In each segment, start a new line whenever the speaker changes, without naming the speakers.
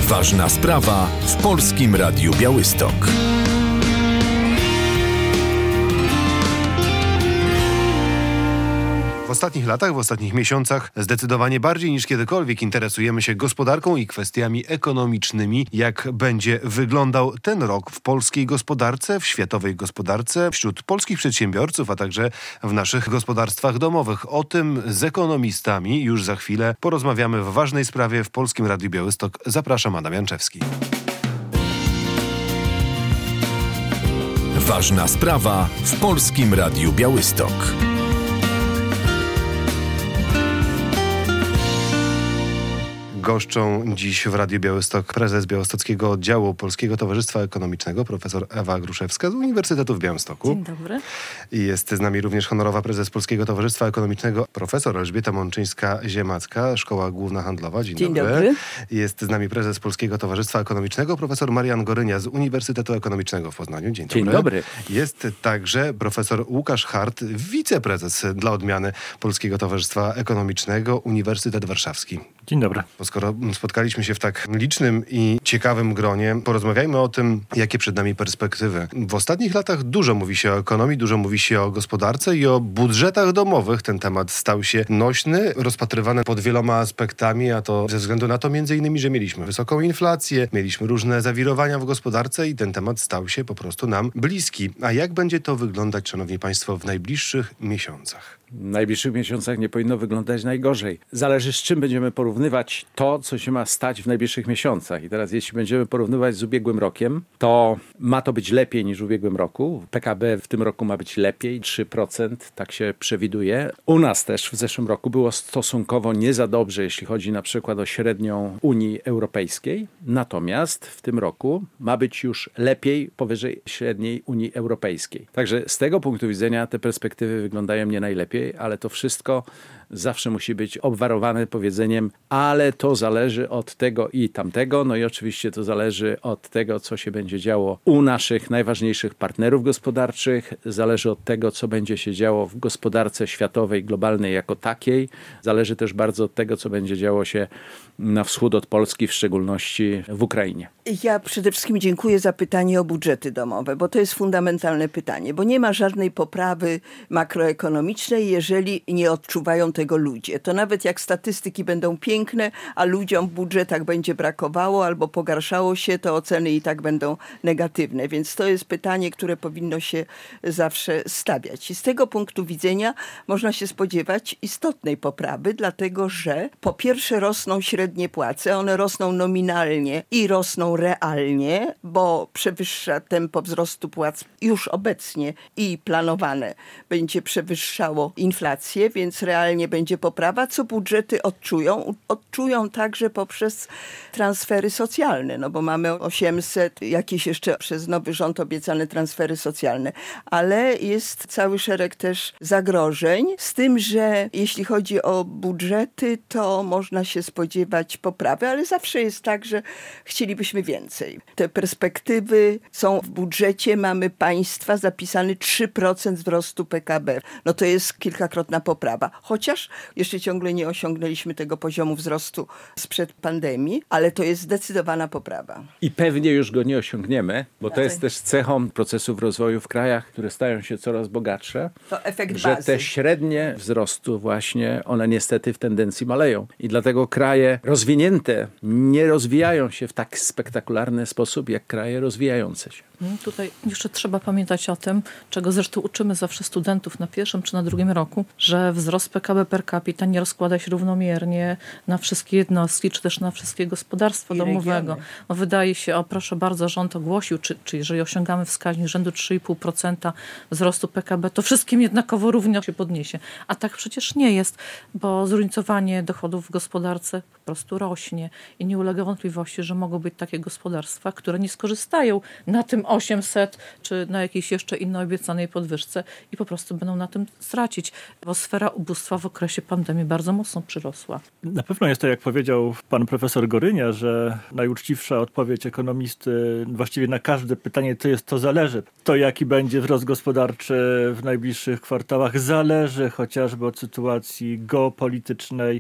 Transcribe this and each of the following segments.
Ważna sprawa w Polskim Radiu Białystok.
W ostatnich latach, w ostatnich miesiącach zdecydowanie bardziej niż kiedykolwiek interesujemy się gospodarką i kwestiami ekonomicznymi. Jak będzie wyglądał ten rok w polskiej gospodarce, w światowej gospodarce, wśród polskich przedsiębiorców, a także w naszych gospodarstwach domowych. O tym z ekonomistami już za chwilę porozmawiamy w ważnej sprawie w Polskim Radiu Białystok. Zapraszam, Adam Janczewski.
Ważna sprawa w Polskim Radiu Białystok.
Goszczą dziś w Radiu Białystok prezes Białostockiego Oddziału Polskiego Towarzystwa Ekonomicznego, profesor Ewa Gruszewska z Uniwersytetu w Białymstoku.
Dzień dobry.
I jest z nami również honorowa prezes Polskiego Towarzystwa Ekonomicznego, profesor Elżbieta Mączyńska-Ziemacka, Szkoła Główna Handlowa. Dzień dobry. Jest z nami prezes Polskiego Towarzystwa Ekonomicznego, profesor Marian Gorynia z Uniwersytetu Ekonomicznego w Poznaniu. Dzień dobry.
Dzień dobry.
Jest także profesor Łukasz Hart, wiceprezes dla odmiany Polskiego Towarzystwa Ekonomicznego, Uniwersytet Warszawski.
Dzień dobry.
Skoro spotkaliśmy się w tak licznym i ciekawym gronie, porozmawiajmy o tym, jakie przed nami perspektywy. W ostatnich latach dużo mówi się o ekonomii, dużo mówi się o gospodarce i o budżetach domowych. Ten temat stał się nośny, rozpatrywany pod wieloma aspektami, a to ze względu na to między innymi, że mieliśmy wysoką inflację, mieliśmy różne zawirowania w gospodarce i ten temat stał się po prostu nam bliski. A jak będzie to wyglądać, szanowni państwo, w najbliższych miesiącach?
W najbliższych miesiącach nie powinno wyglądać najgorzej. Zależy, z czym będziemy porównywać to, co się ma stać w najbliższych miesiącach. I teraz, jeśli będziemy porównywać z ubiegłym rokiem, to ma to być lepiej niż w ubiegłym roku. PKB w tym roku ma być lepiej, 3%, tak się przewiduje. U nas też w zeszłym roku było stosunkowo nie za dobrze, jeśli chodzi na przykład o średnią Unii Europejskiej. Natomiast w tym roku ma być już lepiej powyżej średniej Unii Europejskiej. Także z tego punktu widzenia te perspektywy wyglądają nie najlepiej, ale to wszystko zawsze musi być obwarowane powiedzeniem, ale to zależy od tego i tamtego. No i oczywiście to zależy od tego, co się będzie działo u naszych najważniejszych partnerów gospodarczych. Zależy od tego, co będzie się działo w gospodarce światowej, globalnej jako takiej. Zależy też bardzo od tego, co będzie działo się na wschód od Polski, w szczególności w Ukrainie.
Ja przede wszystkim dziękuję za pytanie o budżety domowe, bo to jest fundamentalne pytanie, bo nie ma żadnej poprawy makroekonomicznej, jeżeli nie odczuwają tego ludzie. To nawet jak statystyki będą piękne, a ludziom w budżetach będzie brakowało albo pogarszało się, to oceny i tak będą negatywne. Więc to jest pytanie, które powinno się zawsze stawiać. I z tego punktu widzenia można się spodziewać istotnej poprawy, dlatego że po pierwsze rosną średnie płace, one rosną nominalnie i rosną realnie, bo przewyższa tempo wzrostu płac już obecnie i planowane będzie przewyższało inflację, więc realnie będzie poprawa, co budżety odczują. Odczują także poprzez transfery socjalne, no bo mamy 800, jakieś jeszcze przez nowy rząd obiecane transfery socjalne, ale jest cały szereg też zagrożeń, z tym, że jeśli chodzi o budżety, to można się spodziewać poprawy, ale zawsze jest tak, że chcielibyśmy więcej. Te perspektywy są w budżecie, mamy państwa zapisany 3% wzrostu PKB. No to jest kilkakrotna poprawa, chociaż jeszcze ciągle nie osiągnęliśmy tego poziomu wzrostu sprzed pandemii, ale to jest zdecydowana poprawa.
I pewnie już go nie osiągniemy, bo to jest też cechą procesów rozwoju w krajach, które stają się coraz bogatsze,
to efekt
że
bazy.
te średnie wzrostu właśnie, one niestety w tendencji maleją. I dlatego kraje rozwinięte nie rozwijają się w tak spektakularny sposób, jak kraje rozwijające się.
Tutaj jeszcze trzeba pamiętać o tym, czego zresztą uczymy zawsze studentów na pierwszym czy na drugim roku, że wzrost PKB per capita nie rozkłada się równomiernie na wszystkie jednostki, czy też na wszystkie gospodarstwo domowego. No, wydaje się, proszę bardzo, rząd ogłosił, czy jeżeli osiągamy wskaźnik rzędu 3,5% wzrostu PKB, to wszystkim jednakowo równo się podniesie. A tak przecież nie jest, bo zróżnicowanie dochodów w gospodarce po prostu rośnie i nie ulega wątpliwości, że mogą być takie gospodarstwa, które nie skorzystają na tym 800 czy na jakiejś jeszcze innej obiecanej podwyżce i po prostu będą na tym stracić, bo sfera ubóstwa w okresie pandemii bardzo mocno przyrosła.
Na pewno jest to, jak powiedział pan profesor Gorynia, że najuczciwsza odpowiedź ekonomisty właściwie na każde pytanie to zależy. To jaki będzie wzrost gospodarczy w najbliższych kwartałach zależy chociażby od sytuacji geopolitycznej,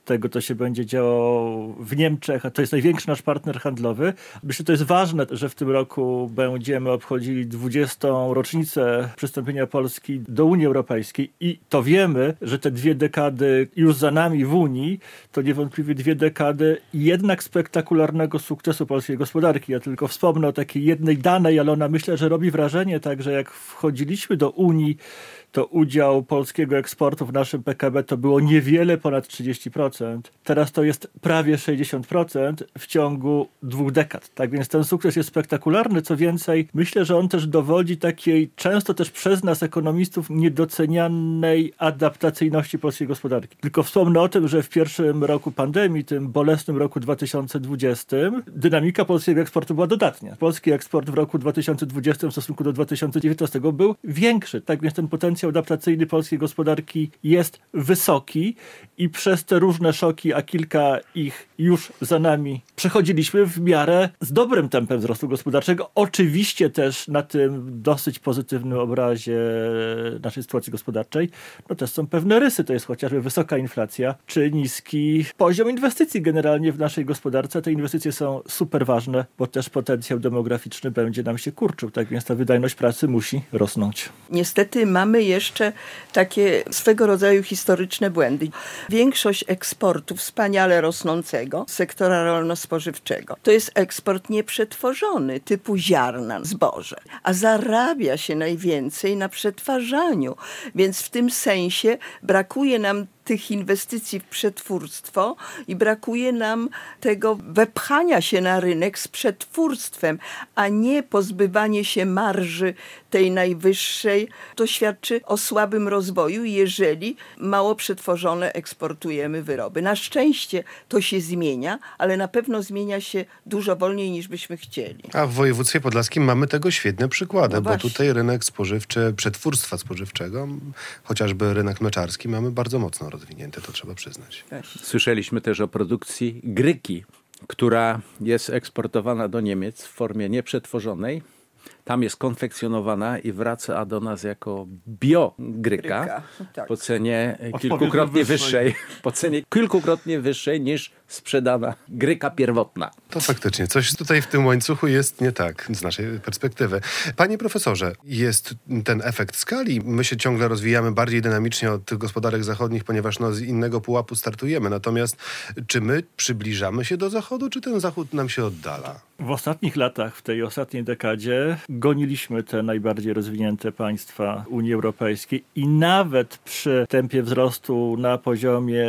tego, co się będzie działo w Niemczech, a to jest największy nasz partner handlowy. Myślę, że to jest ważne, że w tym roku będziemy obchodzili 20. rocznicę przystąpienia Polski do Unii Europejskiej i to wiemy, że te 2 dekady już za nami w Unii, to niewątpliwie 2 dekady jednak spektakularnego sukcesu polskiej gospodarki. Ja tylko wspomnę o takiej jednej danej, ale ona myślę, że robi wrażenie, także jak wchodziliśmy do Unii, to udział polskiego eksportu w naszym PKB to było niewiele ponad 30%. Teraz to jest prawie 60% w ciągu 2 dekad. Tak więc ten sukces jest spektakularny. Co więcej, myślę, że on też dowodzi takiej często też przez nas ekonomistów niedocenianej adaptacyjności polskiej gospodarki. Tylko wspomnę o tym, że w pierwszym roku pandemii, tym bolesnym roku 2020, dynamika polskiego eksportu była dodatnia. Polski eksport w roku 2020 w stosunku do 2019 był większy. Tak więc ten potencjał adaptacyjny polskiej gospodarki jest wysoki i przez te różne szoki, a kilka ich już za nami, przechodziliśmy w miarę z dobrym tempem wzrostu gospodarczego. Oczywiście też na tym dosyć pozytywnym obrazie naszej sytuacji gospodarczej, no też są pewne rysy. To jest chociażby wysoka inflacja, czy niski poziom inwestycji generalnie w naszej gospodarce. Te inwestycje są super ważne, bo też potencjał demograficzny będzie nam się kurczył. Tak więc ta wydajność pracy musi rosnąć.
Niestety mamy jeszcze takie swego rodzaju historyczne błędy. Większość eksportu wspaniale rosnącego sektora rolno-spożywczego to jest eksport nieprzetworzony, typu ziarna, zboże, a zarabia się najwięcej na przetwarzaniu, więc w tym sensie brakuje nam tych inwestycji w przetwórstwo i brakuje nam tego wepchania się na rynek z przetwórstwem, a nie pozbywanie się marży tej najwyższej. To świadczy o słabym rozwoju, jeżeli mało przetworzone eksportujemy wyroby. Na szczęście to się zmienia, ale na pewno zmienia się dużo wolniej niż byśmy chcieli.
A w województwie podlaskim mamy tego świetne przykłady,
No
bo
właśnie.
tutaj rynek spożywczy, przetwórstwa spożywczego, chociażby rynek mleczarski, mamy bardzo mocno rozwinięte, to trzeba przyznać.
Słyszeliśmy też o produkcji gryki, która jest eksportowana do Niemiec w formie nieprzetworzonej. Tam jest konfekcjonowana i wraca do nas jako biogryka
Tak.
po cenie kilkukrotnie wyższej niż sprzedana gryka pierwotna.
To faktycznie, coś tutaj w tym łańcuchu jest nie tak z naszej perspektywy. Panie profesorze, jest ten efekt skali. My się ciągle rozwijamy bardziej dynamicznie od tych gospodarek zachodnich, ponieważ z innego pułapu startujemy. Natomiast czy my przybliżamy się do Zachodu, czy ten Zachód nam się oddala?
W ostatnich latach, w tej ostatniej dekadzie goniliśmy te najbardziej rozwinięte państwa Unii Europejskiej i nawet przy tempie wzrostu na poziomie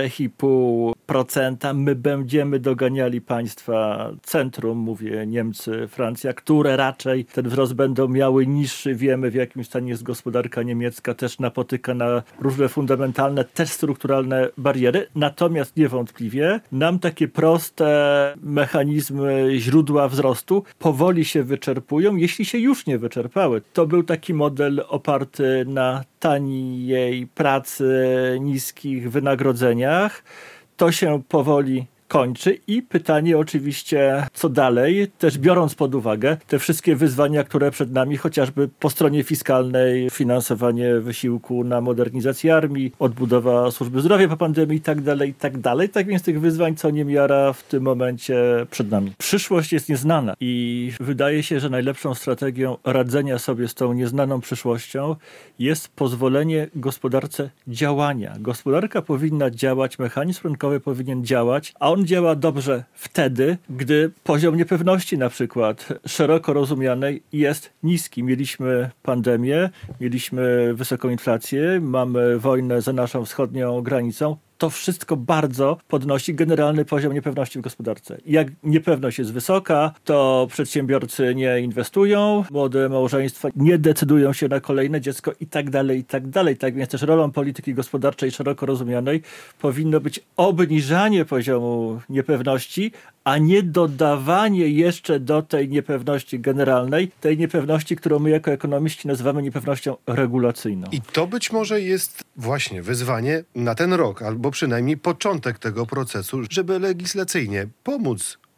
3,5% my będziemy doganiali państwa centrum, mówię Niemcy, Francja, które raczej ten wzrost będą miały niższy. Wiemy, w jakim stanie jest gospodarka niemiecka, też napotyka na różne fundamentalne, też strukturalne bariery. Natomiast niewątpliwie nam takie proste mechanizmy, źródła wzrostu powoli się wyczerpują, jeśli się już nie wyczerpały. To był taki model oparty na taniej pracy, niskich wynagrodzeniach. To się powoli kończy i pytanie oczywiście, co dalej, też biorąc pod uwagę te wszystkie wyzwania, które przed nami, chociażby po stronie fiskalnej, finansowanie wysiłku na modernizację armii, odbudowa służby zdrowia po pandemii i tak dalej, i tak dalej. Tak więc tych wyzwań co niemiara w tym momencie przed nami. Przyszłość jest nieznana i wydaje się, że najlepszą strategią radzenia sobie z tą nieznaną przyszłością jest pozwolenie gospodarce działania. Gospodarka powinna działać, mechanizm rynkowy powinien działać, a on działa dobrze wtedy, gdy poziom niepewności na przykład szeroko rozumianej jest niski. Mieliśmy pandemię, mieliśmy wysoką inflację, mamy wojnę za naszą wschodnią granicą. To wszystko bardzo podnosi generalny poziom niepewności w gospodarce. Jak niepewność jest wysoka, to przedsiębiorcy nie inwestują, młode małżeństwa nie decydują się na kolejne dziecko i tak dalej, i tak dalej. Tak więc też rolą polityki gospodarczej szeroko rozumianej powinno być obniżanie poziomu niepewności, a nie dodawanie jeszcze do tej niepewności generalnej, tej niepewności, którą my jako ekonomiści nazywamy niepewnością regulacyjną.
I to być może jest właśnie wyzwanie na ten rok, albo przynajmniej początek tego procesu, żeby legislacyjnie pomóc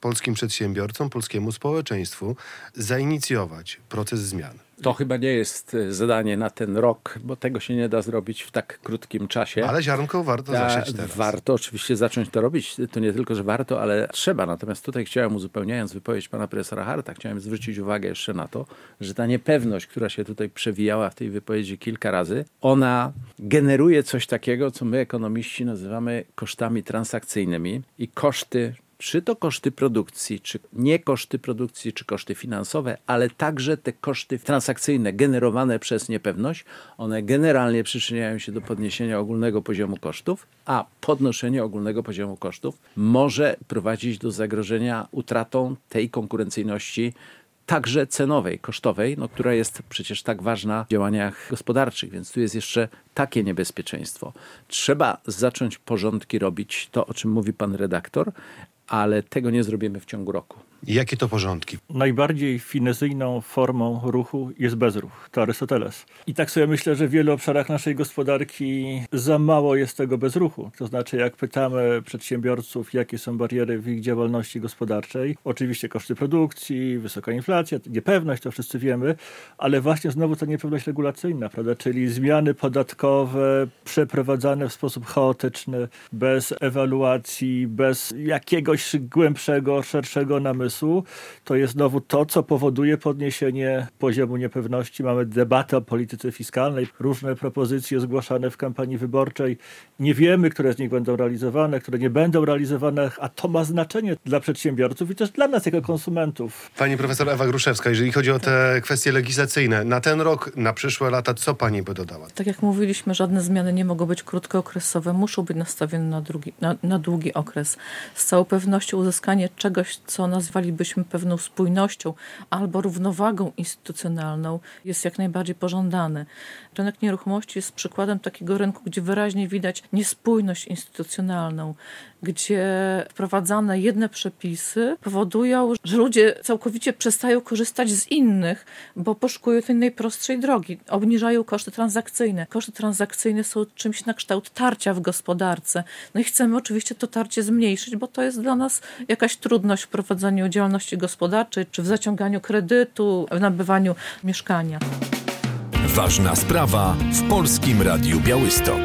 polskim przedsiębiorcom, polskiemu społeczeństwu zainicjować proces zmian?
To chyba nie jest zadanie na ten rok, bo tego się nie da zrobić w tak krótkim czasie.
Ale ziarnko warto zasiać teraz.
Warto oczywiście zacząć to robić. To nie tylko, że warto, ale trzeba. Natomiast tutaj chciałem, uzupełniając wypowiedź pana profesora Harta, chciałem zwrócić uwagę jeszcze na to, że ta niepewność, która się tutaj przewijała w tej wypowiedzi kilka razy, ona generuje coś takiego, co my ekonomiści nazywamy kosztami transakcyjnymi i koszty, czy to koszty produkcji, czy nie koszty produkcji, czy koszty finansowe, ale także te koszty transakcyjne generowane przez niepewność, one generalnie przyczyniają się do podniesienia ogólnego poziomu kosztów, a podnoszenie ogólnego poziomu kosztów może prowadzić do zagrożenia utratą tej konkurencyjności także cenowej, kosztowej, która jest przecież tak ważna w działaniach gospodarczych, więc tu jest jeszcze takie niebezpieczeństwo. Trzeba zacząć porządki robić, to o czym mówi pan redaktor, ale tego nie zrobimy w ciągu roku.
Jakie to porządki?
Najbardziej finezyjną formą ruchu jest bezruch. To Arystoteles. I tak sobie myślę, że w wielu obszarach naszej gospodarki za mało jest tego bezruchu. To znaczy, jak pytamy przedsiębiorców, jakie są bariery w ich działalności gospodarczej, oczywiście koszty produkcji, wysoka inflacja, niepewność, to wszyscy wiemy, ale właśnie znowu ta niepewność regulacyjna, prawda? Czyli zmiany podatkowe przeprowadzane w sposób chaotyczny, bez ewaluacji, bez jakiegoś głębszego, szerszego namysłu. To jest znowu to, co powoduje podniesienie poziomu niepewności. Mamy debatę o polityce fiskalnej, różne propozycje zgłaszane w kampanii wyborczej. Nie wiemy, które z nich będą realizowane, które nie będą realizowane, a to ma znaczenie dla przedsiębiorców i też dla nas jako konsumentów.
Pani profesor Ewa Gruszewska, jeżeli chodzi o te kwestie legislacyjne, na ten rok, na przyszłe lata, co pani by dodała?
Tak jak mówiliśmy, żadne zmiany nie mogą być krótkookresowe, muszą być nastawione na długi okres. Z całą pewnością uzyskanie czegoś, co nazwalibyśmy pewną spójnością albo równowagą instytucjonalną, jest jak najbardziej pożądane. Rynek nieruchomości jest przykładem takiego rynku, gdzie wyraźnie widać niespójność instytucjonalną, gdzie wprowadzane jedne przepisy powodują, że ludzie całkowicie przestają korzystać z innych, bo poszukują tej najprostszej drogi. Obniżają koszty transakcyjne. Koszty transakcyjne są czymś na kształt tarcia w gospodarce. No i chcemy oczywiście to tarcie zmniejszyć, bo to jest dla nas jakaś trudność w prowadzeniu działalności gospodarczej, czy w zaciąganiu kredytu, w nabywaniu mieszkania.
Ważna sprawa w Polskim Radiu Białystok.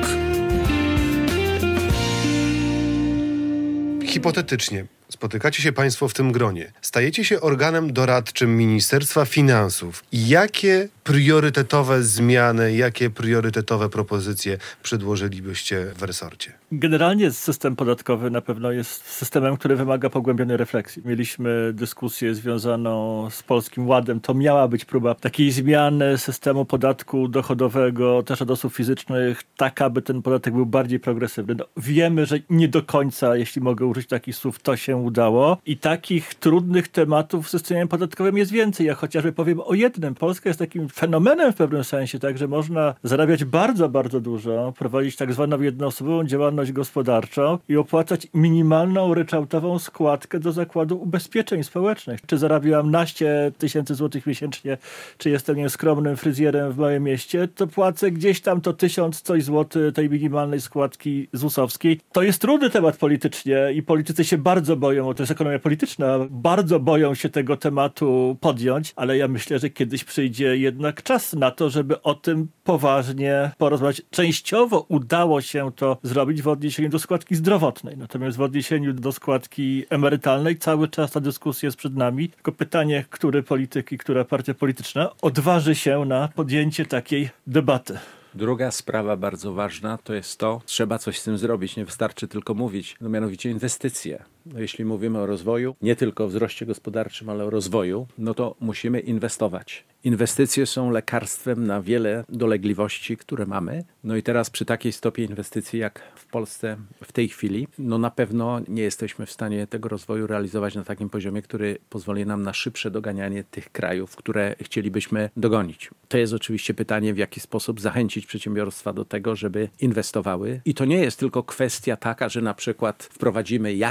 Hipotetycznie, spotykacie się państwo w tym gronie. Stajecie się organem doradczym Ministerstwa Finansów. Jakie priorytetowe zmiany, jakie priorytetowe propozycje przedłożylibyście w resorcie?
Generalnie system podatkowy na pewno jest systemem, który wymaga pogłębionej refleksji. Mieliśmy dyskusję związaną z Polskim Ładem. To miała być próba takiej zmiany systemu podatku dochodowego też od osób fizycznych, tak aby ten podatek był bardziej progresywny. No, wiemy, że nie do końca, jeśli mogę użyć takich słów, to się udało. I takich trudnych tematów w systemie podatkowym jest więcej. Ja chociażby powiem o jednym. Polska jest takim fenomenem w pewnym sensie, tak, że można zarabiać bardzo, bardzo dużo, prowadzić tak zwaną jednoosobową działalność gospodarczą i opłacać minimalną ryczałtową składkę do Zakładu Ubezpieczeń Społecznych. Czy zarabiam naście tysięcy złotych miesięcznie, czy jestem nieskromnym fryzjerem w małym mieście, to płacę gdzieś tam to 1000 coś złotych tej minimalnej składki ZUS-owskiej. To jest trudny temat politycznie i politycy się bardzo boją, bo to jest ekonomia polityczna, bardzo boją się tego tematu podjąć, ale ja myślę, że kiedyś przyjdzie jednak czas na to, żeby o tym poważnie porozmawiać. Częściowo udało się to zrobić w odniesieniu do składki zdrowotnej, natomiast w odniesieniu do składki emerytalnej cały czas ta dyskusja jest przed nami. Tylko pytanie, który polityk i która partia polityczna odważy się na podjęcie takiej debaty.
Druga sprawa bardzo ważna to jest to, trzeba coś z tym zrobić, nie wystarczy tylko mówić, mianowicie inwestycje. Jeśli mówimy o rozwoju, nie tylko o wzroście gospodarczym, ale o rozwoju, to musimy inwestować. Inwestycje są lekarstwem na wiele dolegliwości, które mamy. I teraz przy takiej stopie inwestycji jak w Polsce w tej chwili, na pewno nie jesteśmy w stanie tego rozwoju realizować na takim poziomie, który pozwoli nam na szybsze doganianie tych krajów, które chcielibyśmy dogonić. To jest oczywiście pytanie, w jaki sposób zachęcić przedsiębiorstwa do tego, żeby inwestowały. I to nie jest tylko kwestia taka, że na przykład wprowadzimy jakieś tam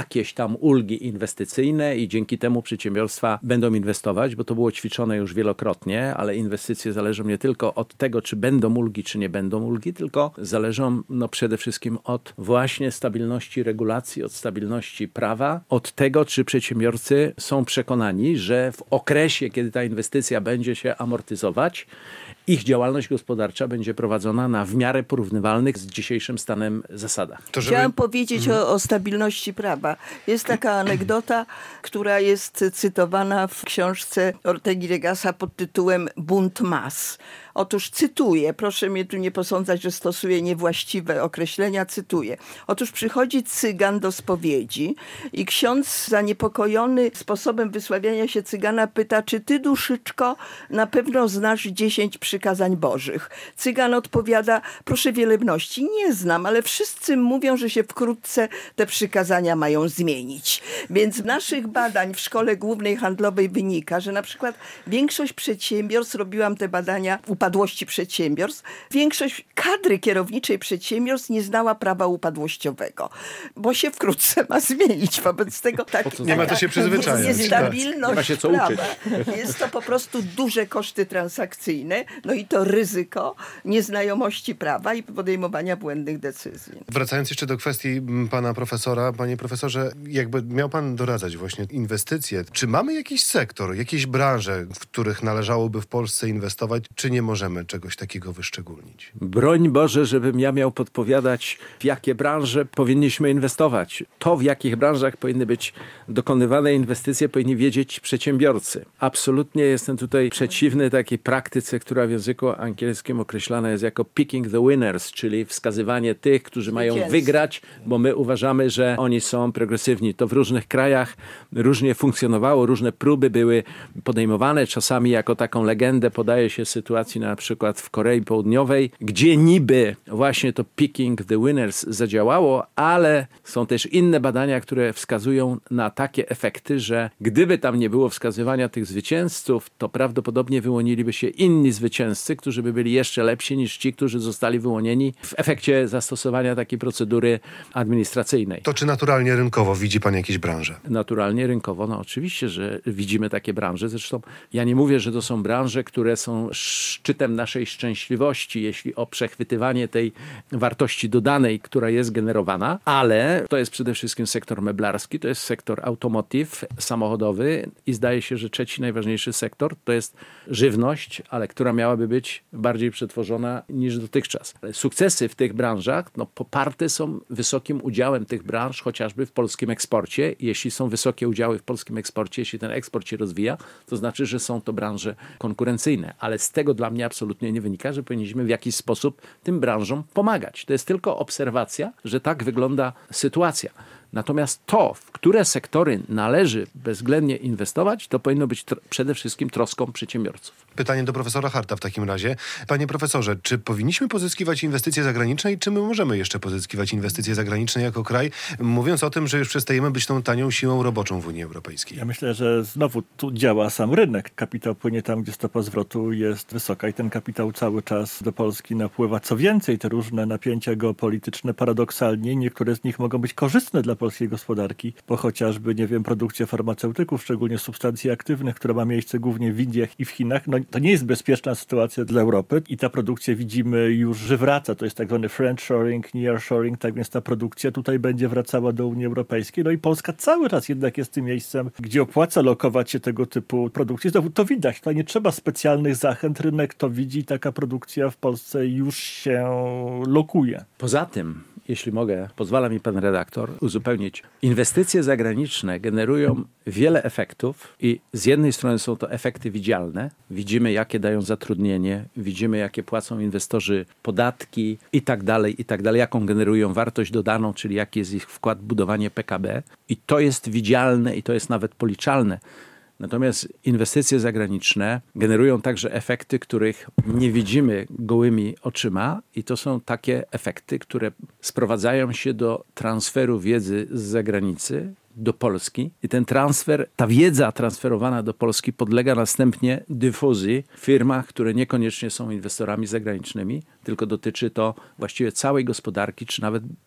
tam ulgi inwestycyjne i dzięki temu przedsiębiorstwa będą inwestować, bo to było ćwiczone już wielokrotnie, ale inwestycje zależą nie tylko od tego, czy będą ulgi, czy nie będą ulgi, tylko zależą przede wszystkim od właśnie stabilności regulacji, od stabilności prawa, od tego, czy przedsiębiorcy są przekonani, że w okresie, kiedy ta inwestycja będzie się amortyzować, ich działalność gospodarcza będzie prowadzona na w miarę porównywalnych z dzisiejszym stanem zasadach.
Chciałam powiedzieć o stabilności prawa. Jest taka anegdota, która jest cytowana w książce Ortegi Regasa pod tytułem Bunt mas. Otóż cytuję, proszę mnie tu nie posądzać, że stosuję niewłaściwe określenia, cytuję. Otóż przychodzi cygan do spowiedzi i ksiądz zaniepokojony sposobem wysławiania się cygana pyta, czy ty, duszyczko, na pewno znasz 10 przykazań bożych? Cygan odpowiada, proszę wielebności, nie znam, ale wszyscy mówią, że się wkrótce te przykazania mają zmienić. Więc z naszych badań w Szkole Głównej Handlowej wynika, że na przykład większość przedsiębiorstw, robiłam te badania upadłości przedsiębiorstw, większość kadry kierowniczej przedsiębiorstw nie znała prawa upadłościowego, bo się wkrótce ma zmienić. Wobec tego
nie ma to się przyzwyczajać.
Niestabilność
nie ma się co
prawa.
uczyć.
Jest to po prostu duże koszty transakcyjne, no i to ryzyko nieznajomości prawa i podejmowania błędnych decyzji.
Wracając jeszcze do kwestii pana profesora, panie profesorze, jakby miał pan doradzać właśnie inwestycje. Czy mamy jakiś sektor, jakieś branże, w których należałoby w Polsce inwestować, czy nie możemy czegoś takiego wyszczególnić?
Broń Boże, żebym ja miał podpowiadać, w jakie branże powinniśmy inwestować. To, w jakich branżach powinny być dokonywane inwestycje, powinni wiedzieć przedsiębiorcy. Absolutnie jestem tutaj przeciwny takiej praktyce, która w języku angielskim określana jest jako picking the winners, czyli wskazywanie tych, którzy mają wygrać, bo my uważamy, że oni są progresywni. To w różnych krajach różnie funkcjonowało, różne próby były podejmowane. Czasami jako taką legendę podaje się sytuacji na przykład w Korei Południowej, gdzie niby właśnie to picking the winners zadziałało, ale są też inne badania, które wskazują na takie efekty, że gdyby tam nie było wskazywania tych zwycięzców, to prawdopodobnie wyłoniliby się inni zwycięzcy, którzy by byli jeszcze lepsi niż ci, którzy zostali wyłonieni w efekcie zastosowania takiej procedury administracyjnej.
To czy naturalnie rynkowo widzi pan jakieś branże?
Naturalnie rynkowo, no oczywiście, że widzimy takie branże. Zresztą ja nie mówię, że to są branże, które są szczytem naszej szczęśliwości, jeśli o przechwytywanie tej wartości dodanej, która jest generowana, ale to jest przede wszystkim sektor meblarski, to jest sektor automotive, samochodowy i zdaje się, że trzeci najważniejszy sektor to jest żywność, ale która miałaby być bardziej przetworzona niż dotychczas. Ale sukcesy w tych branżach poparte są wysokim udziałem tych branż, chociażby w polskim eksporcie. Jeśli są wysokie udziały w polskim eksporcie, jeśli ten eksport się rozwija, to znaczy, że są to branże konkurencyjne. Ale z tego dla mnie absolutnie nie wynika, że powinniśmy w jakiś sposób tym branżom pomagać. To jest tylko obserwacja, że tak wygląda sytuacja. Natomiast to, w które sektory należy bezwzględnie inwestować, to powinno być przede wszystkim troską przedsiębiorców.
Pytanie do profesora Harta w takim razie. Panie profesorze, czy powinniśmy pozyskiwać inwestycje zagraniczne i czy my możemy jeszcze pozyskiwać inwestycje zagraniczne jako kraj, mówiąc o tym, że już przestajemy być tą tanią siłą roboczą w Unii Europejskiej?
Ja myślę, że znowu tu działa sam rynek. Kapitał płynie tam, gdzie stopa zwrotu jest wysoka i ten kapitał cały czas do Polski napływa. Co więcej, te różne napięcia geopolityczne paradoksalnie, niektóre z nich mogą być korzystne dla polskiej gospodarki, bo chociażby, produkcja farmaceutyków, szczególnie substancji aktywnych, która ma miejsce głównie w Indiach i w Chinach, to nie jest bezpieczna sytuacja dla Europy i ta produkcja widzimy już, że wraca. To jest tak zwany friendshoring, nearshoring, tak więc ta produkcja tutaj będzie wracała do Unii Europejskiej. No i Polska cały czas jednak jest tym miejscem, gdzie opłaca lokować się tego typu produkcji. Znowu to widać, to nie trzeba specjalnych zachęt, rynek to widzi, taka produkcja w Polsce już się lokuje.
Poza tym, jeśli mogę, pozwala mi pan redaktor uzupełnić. Inwestycje zagraniczne generują wiele efektów i z jednej strony są to efekty widzialne. Widzimy, jakie dają zatrudnienie, widzimy, jakie płacą inwestorzy podatki i tak dalej, jaką generują wartość dodaną, czyli jaki jest ich wkład w budowanie PKB. I to jest widzialne i to jest nawet policzalne. Natomiast inwestycje zagraniczne generują także efekty, których nie widzimy gołymi oczyma i to są takie efekty, które sprowadzają się do transferu wiedzy z zagranicy do Polski i ten transfer, ta wiedza transferowana do Polski podlega następnie dyfuzji w firmach, które niekoniecznie są inwestorami zagranicznymi, tylko dotyczy to właściwie całej gospodarki, czy nawet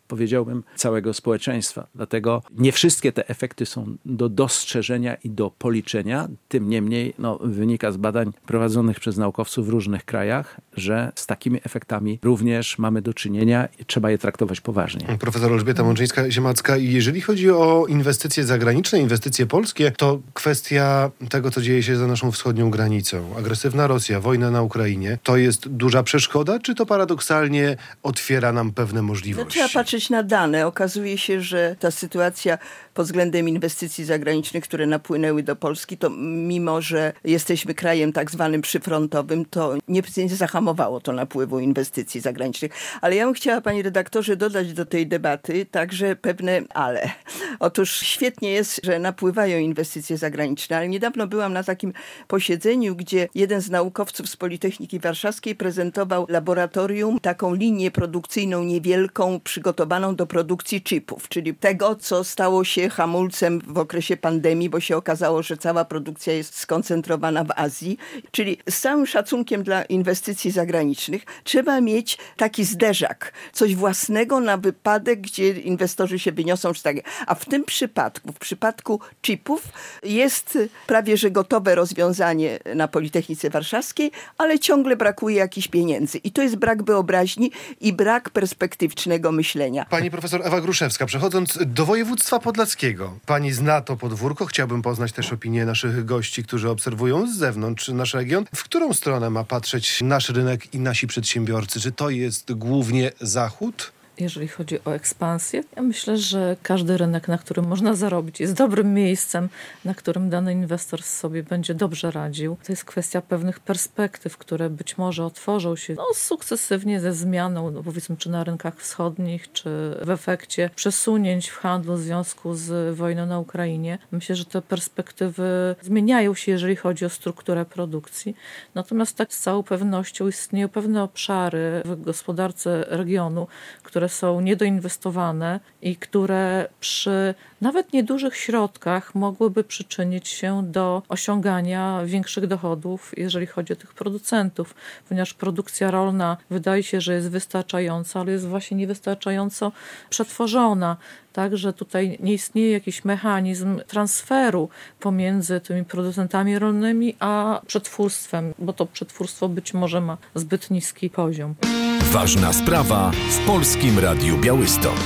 powiedziałbym, całego społeczeństwa. Dlatego nie wszystkie te efekty są do dostrzeżenia i do policzenia. Tym niemniej wynika z badań prowadzonych przez naukowców w różnych krajach, że z takimi efektami również mamy do czynienia i trzeba je traktować poważnie.
Profesor Elżbieta Mączyńska-Siemacka, jeżeli chodzi o inwestycje zagraniczne, inwestycje polskie, to kwestia tego, co dzieje się za naszą wschodnią granicą. Agresywna Rosja, wojna na Ukrainie, to jest duża przeszkoda, czy to paradoksalnie otwiera nam pewne możliwości?
Trzeba patrzeć na dane. Okazuje się, że ta sytuacja pod względem inwestycji zagranicznych, które napłynęły do Polski, to mimo, że jesteśmy krajem tak zwanym przyfrontowym, to nie zahamowało to napływu inwestycji zagranicznych. Ale ja bym chciała, panie redaktorze, dodać do tej debaty także pewne ale. Otóż świetnie jest, że napływają inwestycje zagraniczne, ale niedawno byłam na takim posiedzeniu, gdzie jeden z naukowców z Politechniki Warszawskiej prezentował laboratorium, taką linię produkcyjną niewielką, przygotowaną do produkcji chipów, czyli tego, co stało się hamulcem w okresie pandemii, bo się okazało, że cała produkcja jest skoncentrowana w Azji. Czyli z całym szacunkiem dla inwestycji zagranicznych trzeba mieć taki zderzak, coś własnego na wypadek, gdzie inwestorzy się wyniosą. A w tym przypadku, w przypadku chipów jest prawie że gotowe rozwiązanie na Politechnice Warszawskiej, ale ciągle brakuje jakichś pieniędzy. I to jest brak wyobraźni i brak perspektywicznego myślenia.
Pani profesor Ewa Gruszewska, przechodząc do województwa podlaskiego. Pani zna to podwórko. Chciałbym poznać też opinię naszych gości, którzy obserwują z zewnątrz nasz region. W którą stronę ma patrzeć nasz rynek i nasi przedsiębiorcy? Czy to jest głównie Zachód?
Jeżeli chodzi o ekspansję, ja myślę, że każdy rynek, na którym można zarobić, jest dobrym miejscem, na którym dany inwestor sobie będzie dobrze radził. To jest kwestia pewnych perspektyw, które być może otworzą się sukcesywnie ze zmianą, powiedzmy, czy na rynkach wschodnich, czy w efekcie przesunięć w handlu w związku z wojną na Ukrainie. Myślę, że te perspektywy zmieniają się, jeżeli chodzi o strukturę produkcji. Natomiast tak z całą pewnością istnieją pewne obszary w gospodarce regionu, które są niedoinwestowane i które przy nawet niedużych środkach mogłyby przyczynić się do osiągania większych dochodów, jeżeli chodzi o tych producentów, ponieważ produkcja rolna wydaje się, że jest wystarczająca, ale jest właśnie niewystarczająco przetworzona. Także tutaj nie istnieje jakiś mechanizm transferu pomiędzy tymi producentami rolnymi a przetwórstwem, bo to przetwórstwo być może ma zbyt niski poziom.
Ważna sprawa w Polskim Radiu Białystok.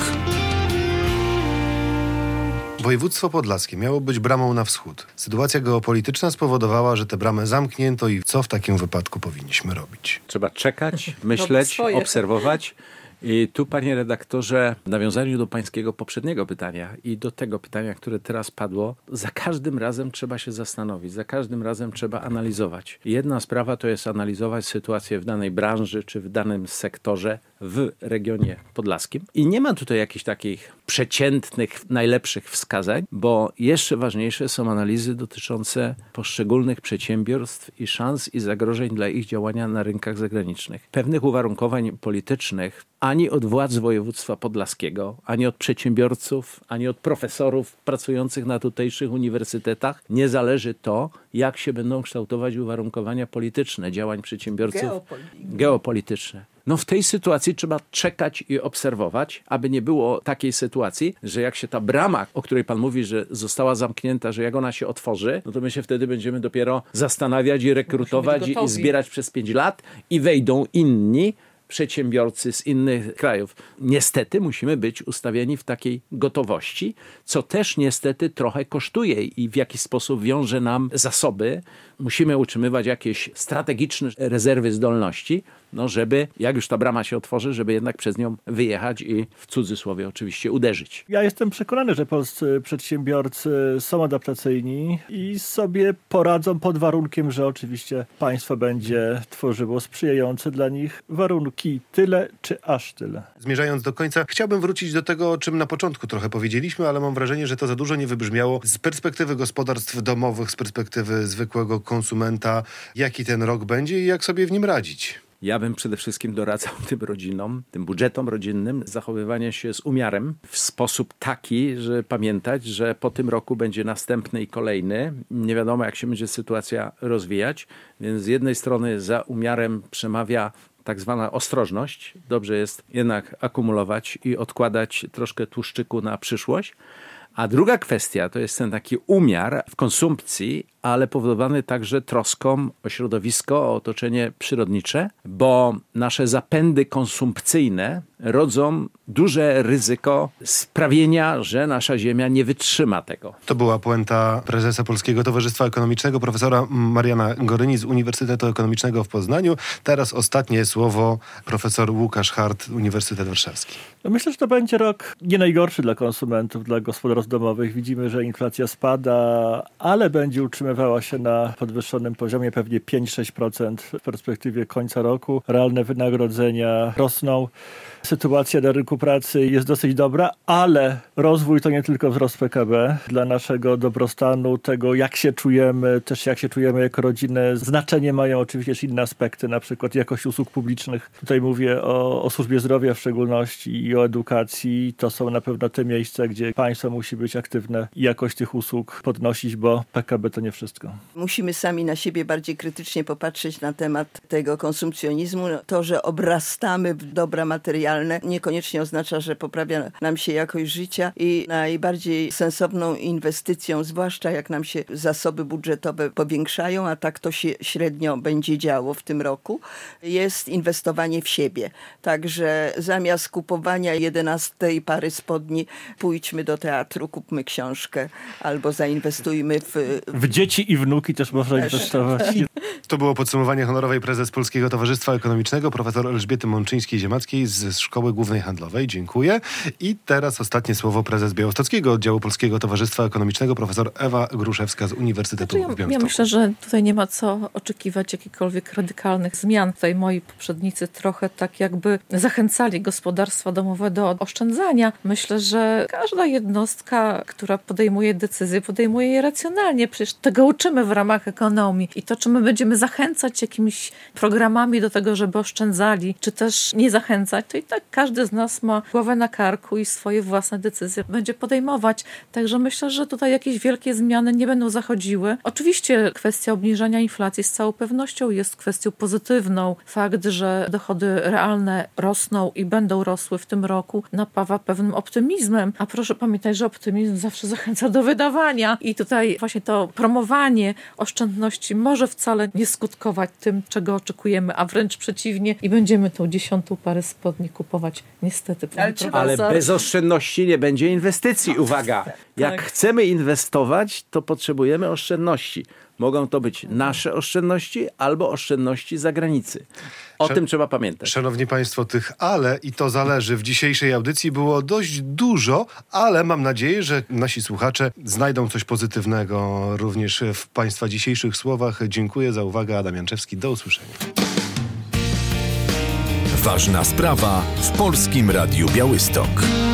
Województwo podlaskie miało być bramą na wschód. Sytuacja geopolityczna spowodowała, że tę bramę zamknięto i co w takim wypadku powinniśmy robić?
Trzeba czekać, myśleć, obserwować. I tu, panie redaktorze, w nawiązaniu do pańskiego poprzedniego pytania i do tego pytania, które teraz padło, za każdym razem trzeba się zastanowić, za każdym razem trzeba analizować. Jedna sprawa to jest analizować sytuację w danej branży czy w danym sektorze w regionie podlaskim. I nie ma tutaj jakichś takich przeciętnych, najlepszych wskazań, bo jeszcze ważniejsze są analizy dotyczące poszczególnych przedsiębiorstw i szans i zagrożeń dla ich działania na rynkach zagranicznych. Pewnych uwarunkowań politycznych ani od władz województwa podlaskiego, ani od przedsiębiorców, ani od profesorów pracujących na tutejszych uniwersytetach nie zależy to, jak się będą kształtować uwarunkowania polityczne działań przedsiębiorców geopolityczne. W tej sytuacji trzeba czekać i obserwować, aby nie było takiej sytuacji, że jak się ta brama, o której pan mówi, że została zamknięta, że jak ona się otworzy, to my się wtedy będziemy dopiero zastanawiać i rekrutować i zbierać przez 5 lat i wejdą inni przedsiębiorcy z innych krajów. Niestety musimy być ustawieni w takiej gotowości, co też niestety trochę kosztuje i w jakiś sposób wiąże nam zasoby. Musimy utrzymywać jakieś strategiczne rezerwy zdolności, żeby jak już ta brama się otworzy, żeby jednak przez nią wyjechać i w cudzysłowie oczywiście uderzyć.
Ja jestem przekonany, że polscy przedsiębiorcy są adaptacyjni i sobie poradzą pod warunkiem, że oczywiście państwo będzie tworzyło sprzyjające dla nich warunki. Tyle czy aż tyle?
Zmierzając do końca, chciałbym wrócić do tego, o czym na początku trochę powiedzieliśmy, ale mam wrażenie, że to za dużo nie wybrzmiało. Z perspektywy gospodarstw domowych, z perspektywy zwykłego konsumenta, jaki ten rok będzie i jak sobie w nim radzić?
Ja bym przede wszystkim doradzał tym rodzinom, tym budżetom rodzinnym zachowywania się z umiarem w sposób taki, że pamiętać, że po tym roku będzie następny i kolejny. Nie wiadomo, jak się będzie sytuacja rozwijać, więc z jednej strony za umiarem przemawia tak zwana ostrożność. Dobrze jest jednak akumulować i odkładać troszkę tłuszczyku na przyszłość. A druga kwestia to jest ten taki umiar w konsumpcji, ale powodowany także troską o środowisko, o otoczenie przyrodnicze, bo nasze zapędy konsumpcyjne rodzą duże ryzyko sprawienia, że nasza Ziemia nie wytrzyma tego.
To była puenta prezesa Polskiego Towarzystwa Ekonomicznego, profesora Mariana Goryni z Uniwersytetu Ekonomicznego w Poznaniu. Teraz ostatnie słowo profesor Łukasz Hart, Uniwersytet Warszawski.
Myślę, że to będzie rok nie najgorszy dla konsumentów, dla gospodarstw domowych. Widzimy, że inflacja spada, ale będzie utrzymywała się na podwyższonym poziomie, pewnie 5-6% w perspektywie końca roku. Realne wynagrodzenia rosną. Sytuacja na rynku pracy jest dosyć dobra, ale rozwój to nie tylko wzrost PKB. Dla naszego dobrostanu, tego jak się czujemy, też jak się czujemy jako rodziny, znaczenie mają oczywiście inne aspekty, na przykład jakość usług publicznych. Tutaj mówię o służbie zdrowia w szczególności i o edukacji. To są na pewno te miejsca, gdzie państwo musi być aktywne i jakość tych usług podnosić, bo PKB to nie wszystko.
Musimy sami na siebie bardziej krytycznie popatrzeć na temat tego konsumpcjonizmu. To, że obrastamy w dobra materialne, niekoniecznie oznacza, że poprawia nam się jakość życia i najbardziej sensowną inwestycją, zwłaszcza jak nam się zasoby budżetowe powiększają, a tak to się średnio będzie działo w tym roku, jest inwestowanie w siebie. Także zamiast kupowania 11 pary spodni, pójdźmy do teatru, kupmy książkę albo zainwestujmy
w dzieci i wnuki też można inwestować.
To było podsumowanie honorowej prezes Polskiego Towarzystwa Ekonomicznego, profesor Elżbiety Mączyńskiej-Ziemackiej z Szkoły Głównej Handlowej. Dziękuję. I teraz ostatnie słowo prezes Białostockiego Oddziału Polskiego Towarzystwa Ekonomicznego, profesor Ewa Gruszewska z Uniwersytetu w Białymstoku.
Ja myślę, że tutaj nie ma co oczekiwać jakichkolwiek radykalnych zmian. Tutaj moi poprzednicy trochę tak jakby zachęcali gospodarstwa domowe do oszczędzania. Myślę, że każda jednostka, która podejmuje decyzje, podejmuje je racjonalnie. Przecież tego uczymy w ramach ekonomii. I to, czy my będziemy zachęcać jakimiś programami do tego, żeby oszczędzali, czy też nie zachęcać, to i tak każdy z nas ma głowę na karku i swoje własne decyzje będzie podejmować. Także myślę, że tutaj jakieś wielkie zmiany nie będą zachodziły. Oczywiście kwestia obniżania inflacji z całą pewnością jest kwestią pozytywną. Fakt, że dochody realne rosną i będą rosły w tym roku, napawa pewnym optymizmem. A proszę pamiętać, że optymizm zawsze zachęca do wydawania i tutaj właśnie to promowanie oszczędności może wcale nie skutkować tym, czego oczekujemy, a wręcz przeciwnie i będziemy tą 10 parę spodni kupować niestety.
Ale bez oszczędności nie będzie inwestycji. Uwaga, jak chcemy inwestować, to potrzebujemy oszczędności. Mogą to być nasze oszczędności albo oszczędności z zagranicy. O tym trzeba pamiętać.
Szanowni Państwo, tych ale i to zależy w dzisiejszej audycji było dość dużo, ale mam nadzieję, że nasi słuchacze znajdą coś pozytywnego również w Państwa dzisiejszych słowach. Dziękuję za uwagę. Adam Janczewski. Do usłyszenia.
Ważna sprawa w Polskim Radiu Białystok.